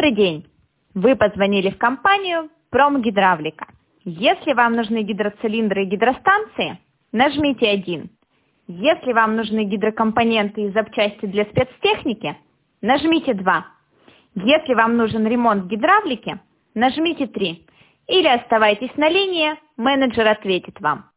Добрый день! Вы позвонили в компанию «Промгидравлика». Если вам нужны гидроцилиндры и гидростанции, нажмите 1. Если вам нужны гидрокомпоненты и запчасти для спецтехники, нажмите 2. Если вам нужен ремонт гидравлики, нажмите 3. Или оставайтесь на линии, менеджер ответит вам.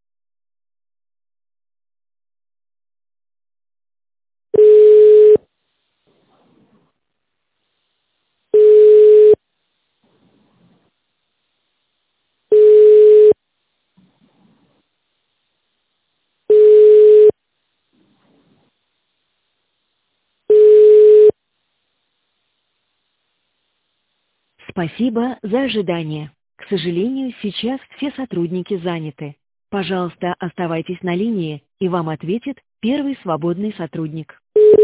Спасибо за ожидание. К сожалению, сейчас все сотрудники заняты. Пожалуйста, оставайтесь на линии, и вам ответит первый свободный сотрудник.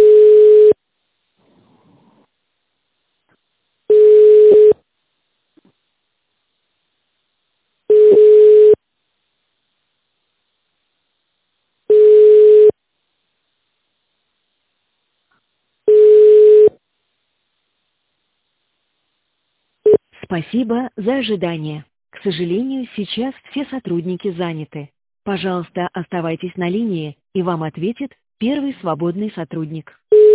Спасибо за ожидание. К сожалению, сейчас все сотрудники заняты. Пожалуйста, оставайтесь на линии, и вам ответит первый свободный сотрудник.